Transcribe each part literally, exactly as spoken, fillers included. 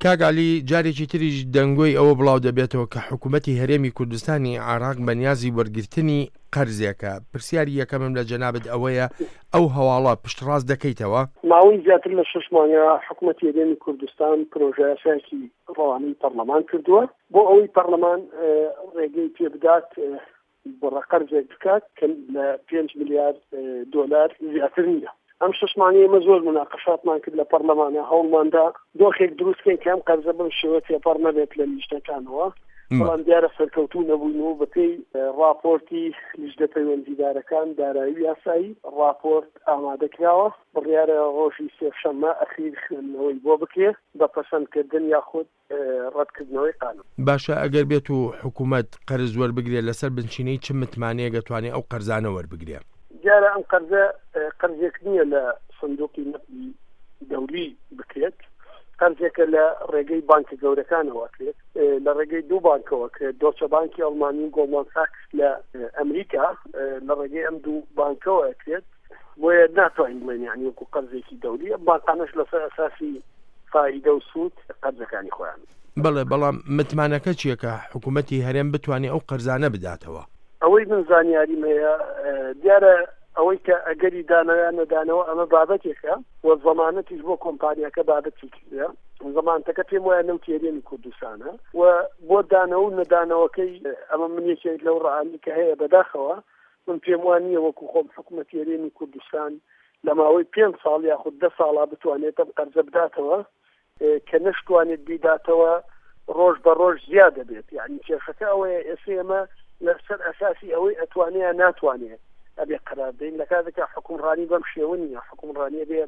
کاگالی جارێکی تریش دەنگۆی ئەوە بڵاو دەبێتەوە کە حکوومەتی هەرێمی کوردستانی عراق بەنیازی وەرگرتنی قەرزێکە. پرسیاری یەکەمم لە جەنابەت ئەوەیە ئەو هەواڵە پشتڕاست دەکەیتەوە؟ ماوەی زیاتر لە شەش مانگە حکوومەتی هەرێمی کوردستان پرۆژەیەکی ڕەوانەی پەرلەمان کردووە بۆ ئەوەی پەرلەمان ڕێگەی پێ بدات بۆ ڕەقەرزێک بکات کە لە پێنج ملیار دۆلار زیاتر نییە. ئەم شەش مانگەی ئێمە زۆر مناقەشاتمان کرد لە پەرلەمانە، هەوڵماندا دۆخێک دروستکەین کە ئەم قەرزە بەم شێوە تێپەڕ نەبێت لە لیژنەکانەوە، بەڵام دیارە سەرکەوتوو نەبووینەوە بەپێی راپۆرتی لیژنە پەیوەندیدارەکان دارایی یاسایی راپۆرت ئامادەکراوە، بڕیارە ڕۆژی سێشەممە ئەخیر خوێندنەوەی بۆ بکرێ بە پەسەندکردن یاخود ڕەتکردنەوەی قانون. باشە، ئەگەر بێت و حکوومەت قەرز وەربگرێت لەسەر بنچینەی چ متمانەیە دەتوانێت ئەو قەرزانە وەربگرێ؟ دیارە ئەم قەرزە قەرزێک نییە لە سندوقی نەقدی دەولی بکرێت، قەرزێکە لە ڕێگەی بانکە گەورەکانەوە کرێت، لە ڕێگەی دوو بانکەوە کرێت، دۆچە بانکی ئەڵمانی و گۆڵمان ساکس لە ئەمریکا لە ڕێگەی ئەم دوو بانکەوە کرێت، بۆیە ناتوانین بڵێن یعنی وەکو قەرزێکی دەولی. ئەم بانکانەش لەسەر ئەساسی فائیدە و سوود قەرزەکانی خۆیان. بەڵێ، بەڵام متمانەکە چییە کە حکوومەتی هەرێم بتوانێت ئەو قەرزانە بداتەوە؟ ئەوەی من زانیاریم هەیە دیارە ئەوەی کە ئەگەری دانەوەیان نەدانەوە ئەمە بابەتێکە و زەمانەتیش بۆ کۆمپانیاکە بابەتێکە، زەمانەتەکە پێم وایە نەوتی هەرێمی کوردستانە و بۆ دانەوە و نەدانەوەکەی ئەمە من یەکێک لەو ڕەعالی کە هەیە بەداخەوە من پێم وان نییە وەکو خۆم حکوومەتی هەرێمی کوردستان لە ماوەی پێنج ساڵ یاخود دە ساڵا بتوانێت ئەم قەرزە بداتەوە کە نەشتوانێت بیداتەوە ڕۆژ بە ڕۆژ زیاد دەبێت. یعنی کێشەکە ئەوەیە ئێستا ئێمە لەسەر ئەساسی ئەوەی ئەتوانێت ناتوانێت ئەبێ قرار دەین لە کاتێکە حکومڕانی بەم شێوە نیە، حکومڕانیە بێ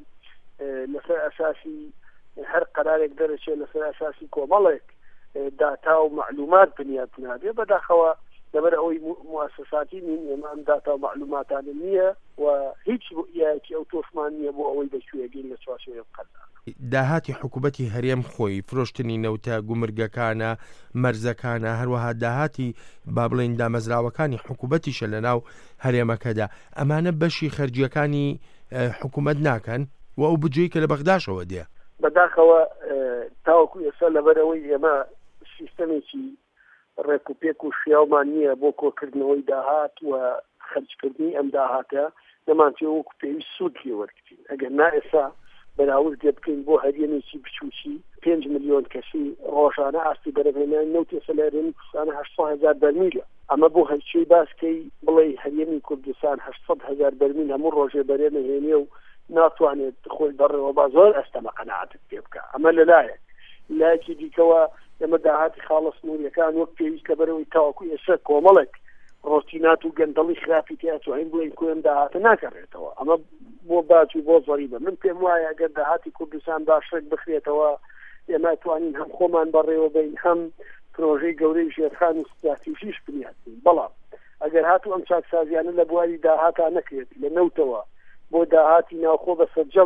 لەسەر ئەساسی هەر قرارێک دەرەچێت لەسەر ئەساسی کۆمەڵێک داتا و معلومات بنیاد نابێ. بەداخەوە لەبەر ئەوەی موسساتی نین ئێمە ئەم داتا و معلوماتانە نییە و هیچ یەکی ئەو تۆشمان نییە بۆ ئەوەی دەشوێگەین لە چوارچێوەی قەرزان. داهاتی حکوومەتی هەرێم خۆی فرۆشتنی نەوتە گومرگەکانە، مەرزەکانە، هەروەها داهاتی با بڵێن دامەزراوەکانی حکوومەتیشە لە ناو هەرێمەکەدا، ئەمانە بەشی خەرجیەکانی حکوومەت ناکەن و ئەو بجێی کە لە بەغداشەوە دێ. بەداخەوە تاوەکو ئێستا لەبەرەوەی ئێمە سیستەمێکی ڕێکوپێک و شیاومان نییە بۆ کۆکردنەوەی داهات و خەرجکردنی ئەم داهاتە نەمانچێ وەکو پێویست سوود لێ وەرگرتین. ئەگەر نا ئێستا بەراورد دێ بکەین بۆ هەرێمێکی بچووکی پێنج ملیۆن کەسی ڕۆژانە ئاستی بەرەبێنان نەوتێ سەر هەرێمی کوردستانە هەشت هەزار بەرمیلە. ئەمە بۆ هەرچی باسکەی بڵێ هەرێمی کوردستان هەشت هەزار بەرمیل هەموو ڕۆژێ بەرێنە هێنێ و ناتوانێت خۆی بەڕێوە با زۆر ئەستەمە قەناعەتت پێ بکە. ئەمە لەلایەک لایەکی دیکەوە ئێمە داهاتی خاڵە سنووریەکان وەک پێویست کە بەرەوەی تاوەکو ئێستا کۆمەڵێک ڕۆتینات و گەندەڵی خراپی تیاتوانین بڵێن کوێم داهاتە ناکەڕێتەوە. ئەمە بۆ باج و بۆ زەریبە. من پێم وایە ئەگەر داهاتی کوردستان باشێک بخرێتەوە ئێمە توانین هەم خۆمان بەڕێوە بین هەم پرۆژەی گەورەی ژێرخان و استراتیژیش بنیاتین. بەڵام ئەگەر هاتوو ئەم چاکسازیانە لە بواری داهاتا نەکرێت لە نەوتەوە بۆ داهاتی ناوخۆ بە سەرجەم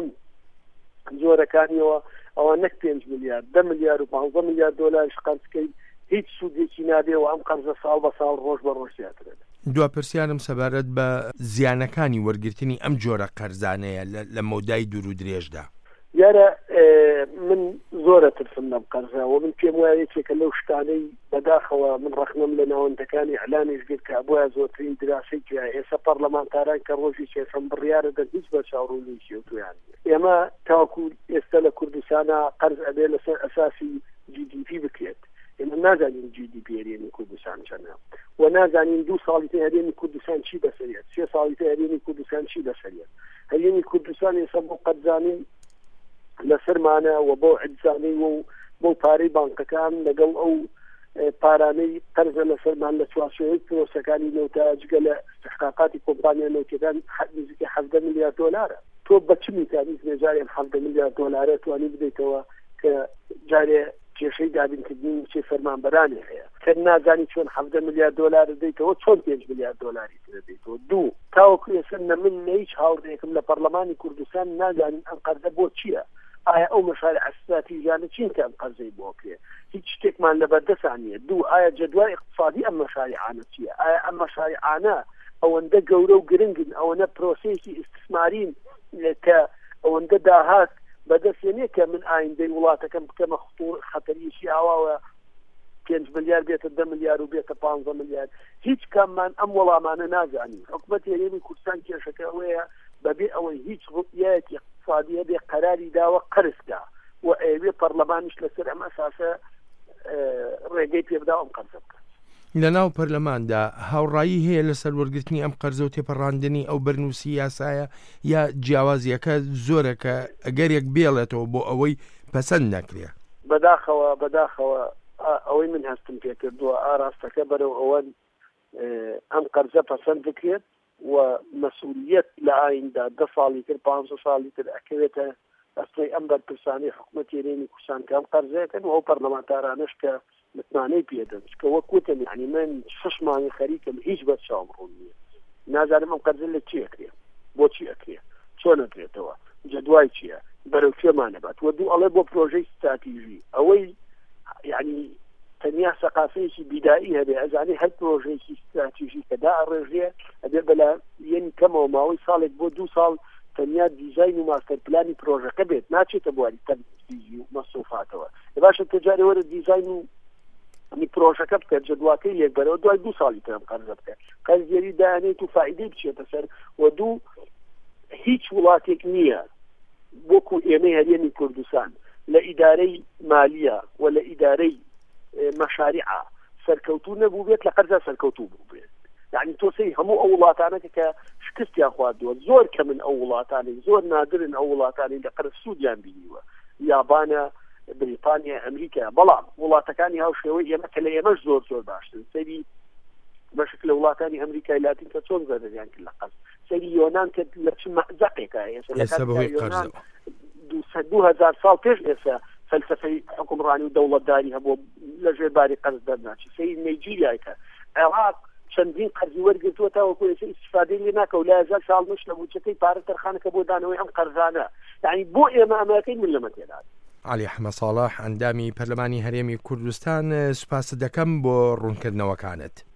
زۆرەکانیەوە ئەوە نەک پێنج ملیار دە ملیار و پانزە ملیار دۆلاریش قەرزکەی هیچ سوودێکی نابێ و ئەم قەرزە ساڵ بە ساڵ ڕۆژ بە ڕۆژ زیاترێت. دواپرسیانم سەبارەت بە زیانەکانی وەرگرتنی ئەم جۆرە قەرزانەیە لە مەودای دوور و درێژدا. یارە من زۆرە ترسم لەم قەرزەوە، من پێم وایە یەکێکە لەو شتانەی بەداخەوە من ڕەخنەم لە ناوەندەکانی ئەعلانیش کرد کە بۆیە زۆرترین دراسی کرا ئێستا پەرلەمانتاران کە ڕۆژی چێشەم بڕیارە دەن هیچ بە چاوڕوونیشی و تویان ئێمە تاوەکو ئێستا لە کوردستانە قەرز ئەبێ لەسەر ئەساسی جی دی پی بکرێت. ئێمە نازانین جی دی پی هەرێمی کوردستان چەندە و نازانین دوو ساڵی تر هەرێمی کوردستان چی بەسەریێت، سێ ساڵی تر هەرێمی کوردستان چی بەسەریێت. هەرێمی کوردستان ئێستا بۆ قەرزانەی لەسەرمانە و بۆ عجزانەی و بۆ پارەی بانکەکان لەگەڵ ئەو پارانەی قەرزە لەسەرمان لە چوارچێوەی پرۆسەکانی نەوتە جگە لە استحقاقاتی کۆمپانیا نەوتەکان نزیکە حەڤدە ملیار دۆلارە. تۆ بە چ میکانیزم جارێ حەڤدە ملیار دۆلارە توانی بدەیتەوە کە جارێ کێشەی دابینکردنی چێ فەرمانبەرانی هەیە کە نازانی چۆن حەڤدە ملیار دۆلار دەیتەوە چۆن پێنج ملیار دۆلاری دەدەیتەوە. دوو تاوەکو ئێستا نەمن لە هیچ هاوڕێیەکم لە پەرلەمانی کوردستان نازانین ئەم قەرزە بۆ چییە، ئایا ئەو مەشارع ئەستراتیژیانە چین کە ئەم قەرزەی بۆ کرێ، هیچ شتێکمان لەبەردەستان نیە. دوو ئایا جەدوای اقتصادی ئەم مەشارعانە چییە، ئایا ئەم مەشارعانە ئەوەندە گەورە و گرنگن، ئەوەنە پرۆسەیەکی ئیستثمارین کە ئەوەندە داهات بەدەستێنێ کە من ئایندەی وڵاتەکەم بکەمە خەتەریشی ئاواوە پێنج ملیار بێتە دە ملیار و بێتە پانزە ملیار هیچ کاممان ئەم وەڵامانە نازانین. حکوومەتی هەرێمی کوردستان کێشەکە ئەوەیە بەبێ ئەوەی هیچ ڕوئیەتی اقتصادیە بێ قەراری داوە قەرزدا و ئەوێ پەرلەمانیش لەسەر ئەم ئەساسە ڕێگەی پێبدا ئەم قەرزە بکات. لە ناو پەرلەماندا هاوڕایی هەیە لەسەر وەرگرتنی ئەم قەرزە و تێپەڕاندنی ئەو بەرنووسی یاسایە یا جیاوازیەکە زۆرە کە ئەگەرێک بێڵێتەوە بۆ ئەوەی پەسەند نەکرێ؟ بەداخەوە بەداخەوە ئەوەی من هەستم پێ کردووە ئاراستەکە بەرەو ئەوەن ئەم قەرزە پەسەند بکرێت و مەسئولیت لە ئایندا دە ساڵی تر پانزە ساڵی تر ئەکەوێتە ئەستۆی ئەم بەرپرسانی حکوومەتی هەرێمی کوردستان کە ئەم قەرزەکەن و ئەو پەرلەمانتارانش کە متمانەی پێدەن کە وەکوتن یعنی من شش مانگی خەریکم هیچ بەس چاوم ڕوون نییە نازانم ئەم قەرزە لە چی ئەکرێ بۆچی ئەکرێ چۆن ئەکرێتەوە جەدوای چییە بەرەو کوێمانەبات و دوو ئەڵێ بۆ پرۆژەی استراتیژی ئەوەی یعنی تەنیا سەقافەیەکی بیدایی هەبێ ئەزانێ هەر پرۆژەیەکی استراتیژی کە دائەڕێژێ ئەبێ بەلا یەنی کەمەوە ماوەی ساڵێک بۆ دوو ساڵ تەنیا دیزاین و ماستەر پلانی پرۆژەکە بێت ناچێتە بواری تەنفیزی و مەسوفاتەوە باشە تجاری وەرە دیزاین و ئەمی پرۆژەکە بکات جەدواکەی لێک بەرەوە دوای دوو ساڵی ترم قەرزە بکات قەرزێری دایانێت و فائیدەی بچێتە سەر و دوو هیچ وڵاتێک نییە وەکو ئێمەی هەرێمی کوردستان لە ئیدارەی مالیە و لە ئیدارەی مەشاریعە سەرکەوتوو نەبوو بێت لە قەرزە سەرکەوتوو بوو بێت یعنی تۆسەی هەموو ئەو وڵاتانەکە کە شکستیان خواردووە زۆر کە من ئەو وڵاتانی زۆر نادرن ئەو وڵاتانی لە قەرز سوودیان بینیوە یابانە بریتانیا ئەمریکا بەڵام وڵاتەکانی هاوشێوەی ئێمە کە لە ئێمەش زۆر زۆر باشترن سەری بەشک لە وڵاتانی ئەمریکای لاتین کە چۆن زەردەیان کرد لە قەرز سەری یۆنان کە لە چ مەزەقێکە ئێستا دوو هەزار ساڵ پێش ئێستا فەلسفەی حکومڕانی و دەوڵەتداری هەبوو لە ژێرباری قەرز دەرناچی سەری نەیجیریایکە عێراق چەندین قەرزی وەرگرتووە تاوەکو ئێستا ئیستیفادەی لێ ناکەوت لە هەزار ساڵ مش لە بودجەکەی پارە تەرخانەکە بۆ دانەوەی ئەم قەرزانە یعنی بۆ ئێمە ئەمەکەی من لەمە تێدات. علی ئەحمەد ساڵح ئەندامی پەرلەمانی هەرێمی کوردستان سوپاس دەکەم بۆ ڕوونکردنەوەکانت.